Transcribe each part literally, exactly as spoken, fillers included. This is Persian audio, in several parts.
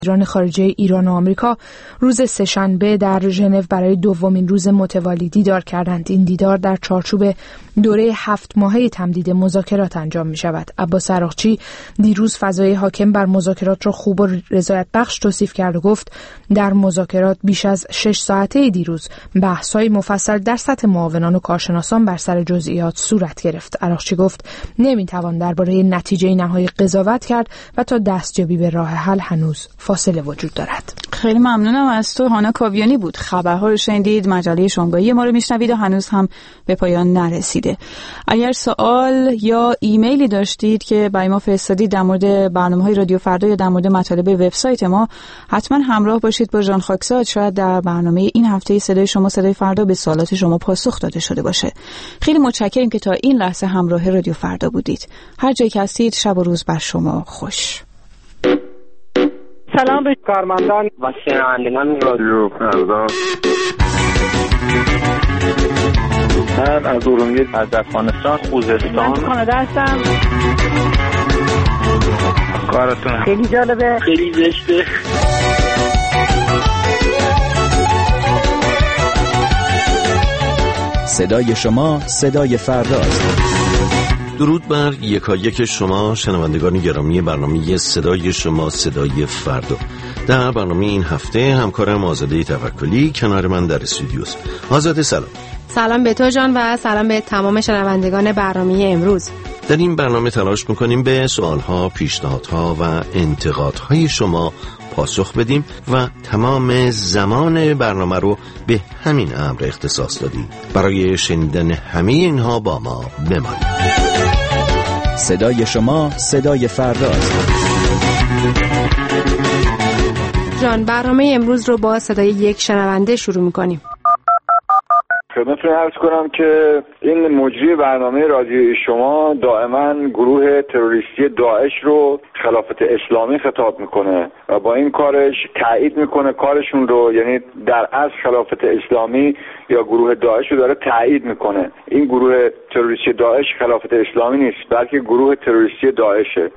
وزیران خارجه ایران و آمریکا روز سه‌شنبه در ژنو برای دومین روز متوالی دیدار کردند. این دیدار در چارچوب دوره هفت ماهه تمدید مذاکرات انجام می شود. عباس عراقچی دیروز فضای حاکم بر مذاکرات را خوب و رضایت بخش توصیف کرد و گفت در مذاکرات بیش از شش ساعته دیروز بحث‌های مفصل در سطح معاونان و کارشناسان بر سر جزئیات صورت گرفت. عراقچی گفت نمیتوان درباره نتیجه نهایی قضاوت کرد و تا دستیابی به راه حل هنوز فاصله وجود دارد. خیلی ممنونم از تو. هانا کاویانی بود. خبرها رو شنیدید. مجله شنبه‌ای ما رو میشنوید و هنوز هم به پایان نرسیده. اگر سوال یا ایمیلی داشتید که برای ما فرستادید در مورد برنامه‌های رادیو فردا یا در مورد مطالب وبسایت ما، حتما همراه باشید با ژان خاکزاد. شاید در برنامه این هفته صدای شما صدای فردا به سوالات شما پاسخ داده شده باشه. خیلی متشکرم که تا این لحظه همراه رادیو فردا بودید. هر جایی که هستید شب و روز بر شما خوش. سلام به کارمندان و شنوندگان رادیو فردا. من از ارومیه، از افغانستان، خوزستان، من کانادا هستم. کارتون خیلی جالبه، خیلی زشته. صدای شما صدای فرداست. درود بر یکایک شما شنوندگان گرامی برنامه صدای شما صدای فردا. در برنامه این هفته همکارم آزاده توکلی کنار من در استودیوست. آزاده سلام. سلام به تو جان و سلام به تمام شنوندگان برنامه امروز. در این برنامه تلاش میکنیم به سوالها، پیشنهادها و انتقادهای شما پاسخ بدیم و تمام زمان برنامه رو به همین امر اختصاص دادیم. برای شنیدن همه اینها با ما بمانید. صدای شما صدای فرداست. جان، برنامه امروز رو با صدای یک شنونده شروع میکنیم. خدمتتون عرض کنم که این مجری برنامه رادیویی شما دائما گروه تروریستی داعش رو خلافت اسلامی خطاب میکنه و با این کارش تایید میکنه کارشون رو، یعنی در اصل خلافت اسلامی یا گروه داعش رو داره تایید میکنه. این گروه تروریستی داعش خلافت اسلامی نیست، بلکه گروه تروریستی داعشه.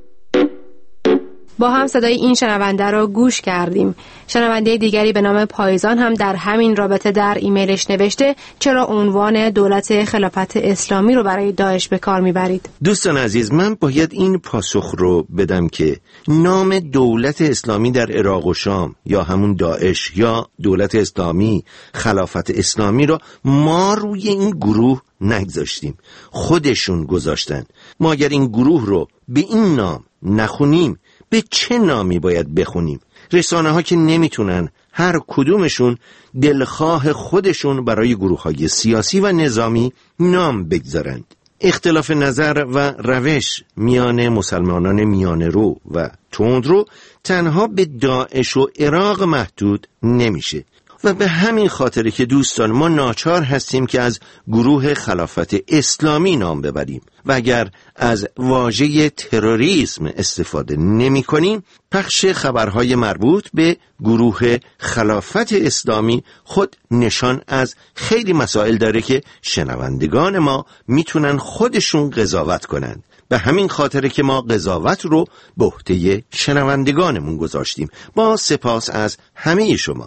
با هم صدای این شنونده رو گوش کردیم. شنونده دیگری به نام پایزان هم در همین رابطه در ایمیلش نوشته چرا عنوان دولت خلافت اسلامی رو برای داعش به کار میبرید؟ دوستان عزیز، من باید این پاسخ رو بدم که نام دولت اسلامی در عراق و شام یا همون داعش یا دولت اسلامی خلافت اسلامی رو ما روی این گروه نگذاشتیم، خودشون گذاشتن. ما اگر این گروه رو به این نام نخونیم به چه نامی باید بخونیم؟ رسانه ها که نمیتونن هر کدومشون دلخواه خودشون برای گروه های سیاسی و نظامی نام بگذارند. اختلاف نظر و روش میان مسلمانان میانه رو و تندرو تنها به داعش و عراق محدود نمیشه و به همین خاطره که دوستان ما ناچار هستیم که از گروه خلافت اسلامی نام ببریم و اگر از واژه تروریسم استفاده نمی کنیم، پخش خبرهای مربوط به گروه خلافت اسلامی خود نشان از خیلی مسائل داره که شنوندگان ما میتونن خودشون قضاوت کنند. به همین خاطره که ما قضاوت رو به عهده شنوندگانمون گذاشتیم. با سپاس از همه شما.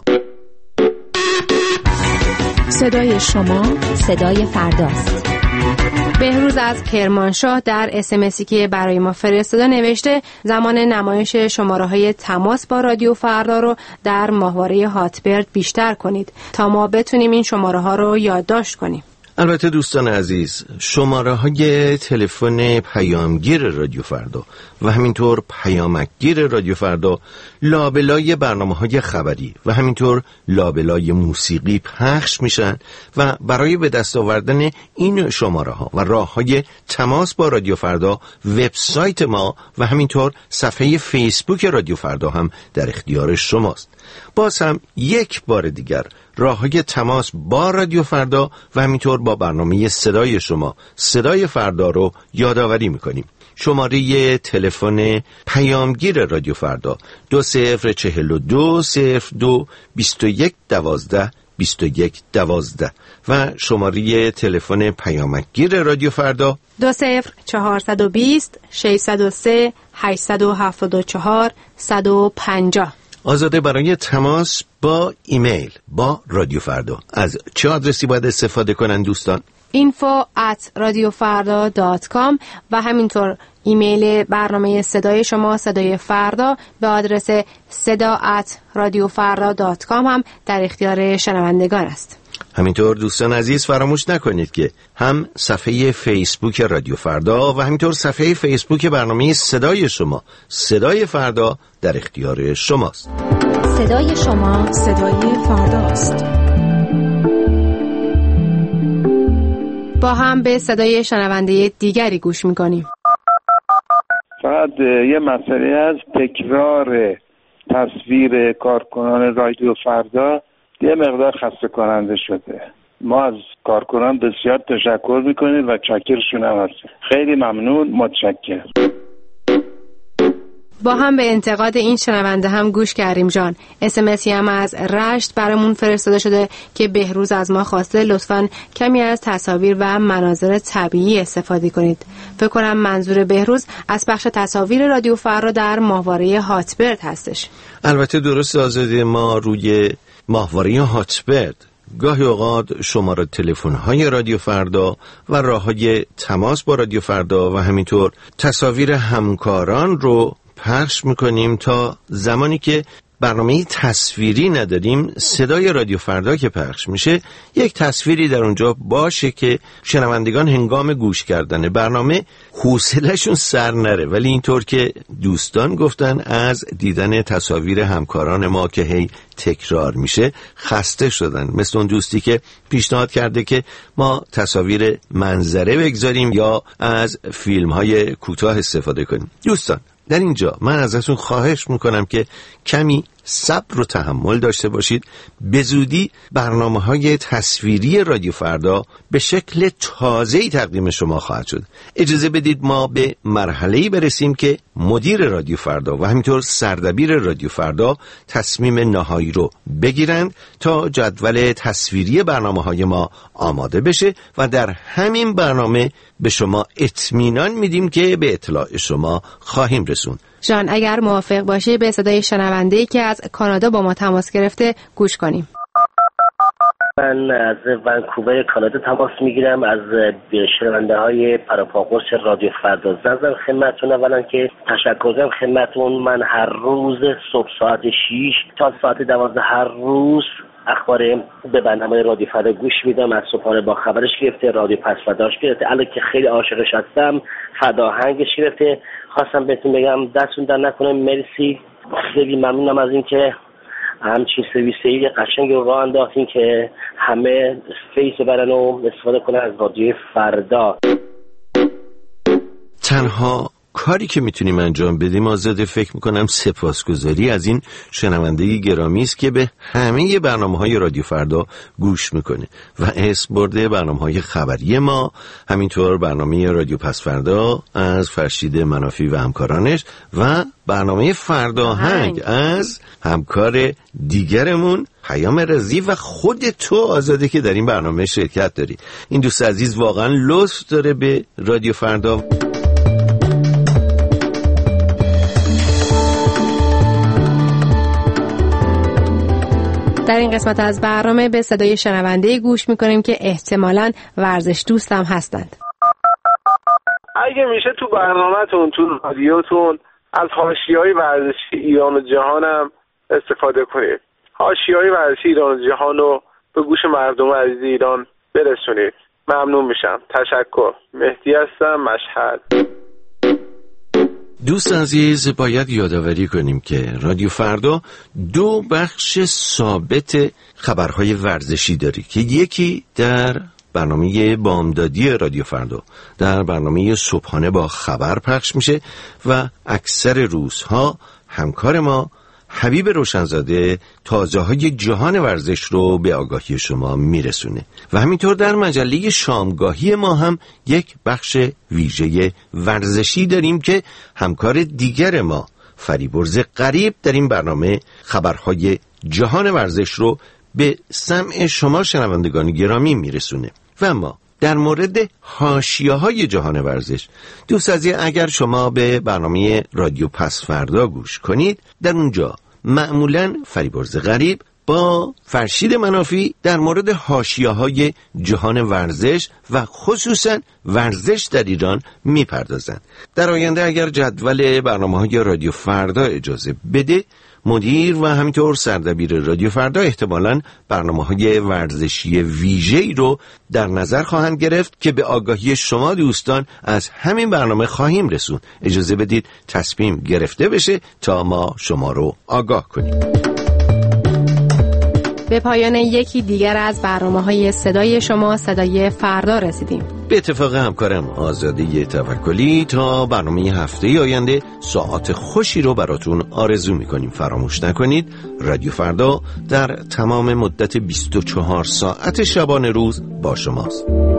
صدای شما صدای فرداست. بهروز از کرمانشاه در اس ام اسی که برای ما فرستاده نوشته زمان نمایش شماره‌های تماس با رادیو فردا رو در ماهواره هاتبرد بیشتر کنید تا ما بتونیم این شماره‌ها رو یادداشت کنیم. البته دوستان عزیز، شماره های تلفن پیامگیر رادیو فردا و همینطور پیامکگیر رادیو فردا لابلای برنامه های خبری و همینطور لابلای موسیقی پخش میشن و برای به دست آوردن این شماره ها و راه های تماس با رادیو فردا وبسایت ما و همینطور صفحه فیسبوک رادیو فردا هم در اختیار شماست. باز هم یک بار دیگر راه‌های تماس با رادیو فردا و همینطور با برنامه صدای شما صدای فردا رو یادآوری می‌کنیم. شماره تلفن پیامگیر رادیو فردا دو صفر چهل و دو صفر دو بیست و یک دوازده بیست و یک دوازده و شماره تلفن پیامکگیر رادیو فردا دو صفر چهارصد و بیست ششصد و سه هشتصد و هفتاد و چهار صد و پنجاه. آزاده برای تماس با ایمیل با رادیو فردا از چه آدرسی باید استفاده کنن دوستان؟ اینفو ات رادیو فردا دات کام و همینطور ایمیل برنامه صدای شما صدای فردا به آدرس صدا ات رادیو فردا دات کام هم در اختیار شنوندگان است. همینطور دوستان عزیز فراموش نکنید که هم صفحه فیسبوک رادیو فردا و همینطور صفحه فیسبوک برنامه صدای شما صدای فردا در اختیار شماست. صدای شما صدای فرداست. با هم به صدای شنونده دیگری گوش میکنیم. فقط یه مسئله از تکرار تصویر کارکنان رادیو فردا یه مقدار خسته کننده شده. ما از کارکنان بسیار تشکر میکنیم و چاکرشون هم هستیم. خیلی ممنون، متشکرم. با هم به انتقاد این شنونده هم گوش کردیم جان. اسمسی هم از رشت برامون فرستاده شده که بهروز از ما خواسته لطفاً کمی از تصاویر و مناظر طبیعی استفاده کنید. فکر کنم منظور بهروز از بخش تصاویر رادیو فردا در ماهواره هاتبرد هستش. البته درست آزادی ما روی ماهواره هاتبرد گاهی اوقات شماره تلفن‌های رادیو فردا و راه‌های تماس با رادیو فردا و همینطور تصاویر همکاران رو پخش میکنیم تا زمانی که برنامه تصویری نداریم صدای رادیو فردا که پخش میشه یک تصویری در اونجا باشه که شنوندگان هنگام گوش کردن برنامه حوصله‌شون سر نره. ولی اینطور که دوستان گفتن از دیدن تصاویر همکاران ما که هی تکرار میشه خسته شدن، مثل اون دوستی که پیشنهاد کرده که ما تصاویر منظره بگذاریم یا از فیلم‌های کوتاه استفاده کنیم. دوستان در اینجا من ازتون خواهش میکنم که کمی صبر و تحمل داشته باشید. به زودی برنامه‌های تصویری رادیو فردا به شکل تازه‌ای تقدیم شما خواهد شد. اجازه بدید ما به مرحله‌ای برسیم که مدیر رادیو فردا و همینطور سردبیر رادیو فردا تصمیم نهایی رو بگیرند تا جدول تصویری برنامه‌های ما آماده بشه و در همین برنامه به شما اطمینان میدیم که به اطلاع شما خواهیم رسوند. جان اگر موافق باشی به صدای شنونده‌ای که از کانادا با ما تماس گرفته گوش کنیم. من از ونکوور کانادا تماس میگیرم، از شنونده های پراپاگورس رادیو فردا زدم خدمتتون. اولا که تشکر کنم خدمتتون. من هر روز صبح ساعت شش تا ساعت دوازده هر روز اخبار به برنامه رادیو فردا گوش میدم. از صبحانه با خبرش گرفته، رادیو پس فداش گرفته، الان که خیلی عاشقش هستم فدا هنگش گرفته. خواستم بهتون بگم دستون در نکنه، مرسی، خیلی ممنونم از اینکه همچین سرویسی قشنگ رو راه انداختین که همه فیس برن و استفاده کنن از رادیو فردا. تنها کاری که میتونیم انجام بدیم آزاده فکر میکنم سپاسگزاری از این شنونده گرامی است که به همه برنامه‌های رادیو فردا گوش میکنه و اسم برده برنامه‌های خبری ما، همینطور برنامه رادیو پس فردا از فرشید منافی و همکارانش و برنامه فردا هنگ از همکار دیگرمون پیام رضی و خود تو آزاده که در این برنامه شرکت داری. این دوست عزیز واقعا لطف داره به رادیو فردا. در این قسمت از برنامه به صدای شنونده گوش میکنیم که احتمالاً ورزش دوست هم هستند. اگه میشه تو برنامه‌تون تو رادیوتون از حاشیه‌های ورزشی ایران و جهان هم استفاده کنید. حاشیه‌های ورزشی ایران و جهان رو به گوش مردم عزیز ایران برسونید. ممنون میشم. تشکر. مهدی هستم، مشهد. دوست عزیز باید یادآوری کنیم که رادیو فردا دو بخش ثابت خبرهای ورزشی داره که یکی در برنامه بامدادی رادیو فردا در برنامه صبحانه با خبر پخش میشه و اکثر روزها همکار ما حبیب روشنزاده تازه های جهان ورزش رو به آگاهی شما میرسونه و همینطور در مجله شامگاهی ما هم یک بخش ویژه ورزشی داریم که همکار دیگر ما فریبرز قریب در این برنامه خبرهای جهان ورزش رو به سمع شما شنوندگان گرامی میرسونه. و اما در مورد حاشیه‌های جهان ورزش، دوست عزیز، اگر شما به برنامه رادیو پس فردا گوش کنید، در اونجا معمولاً فریبرز غریب با فرشید منافی در مورد حاشیه‌های جهان ورزش و خصوصاً ورزش در ایران میپردازند. در آینده اگر جدول برنامه‌های رادیو فردا اجازه بده، مدیر و همینطور سردبیر رادیو فردا احتمالاً برنامه‌های ورزشی ویژه‌ای رو در نظر خواهند گرفت که به آگاهی شما دوستان از همین برنامه خواهیم رسوند. اجازه بدید تصمیم گرفته بشه تا ما شما رو آگاه کنیم. به پایان یکی دیگر از برنامه‌های صدای شما، صدای فردا رسیدیم. به اتفاق همکارم آزاده توکلی تا برنامه هفته آینده ساعت خوشی رو براتون آرزو میکنیم. فراموش نکنید رادیو فردا در تمام مدت بیست و چهار ساعت شبانه روز با شماست.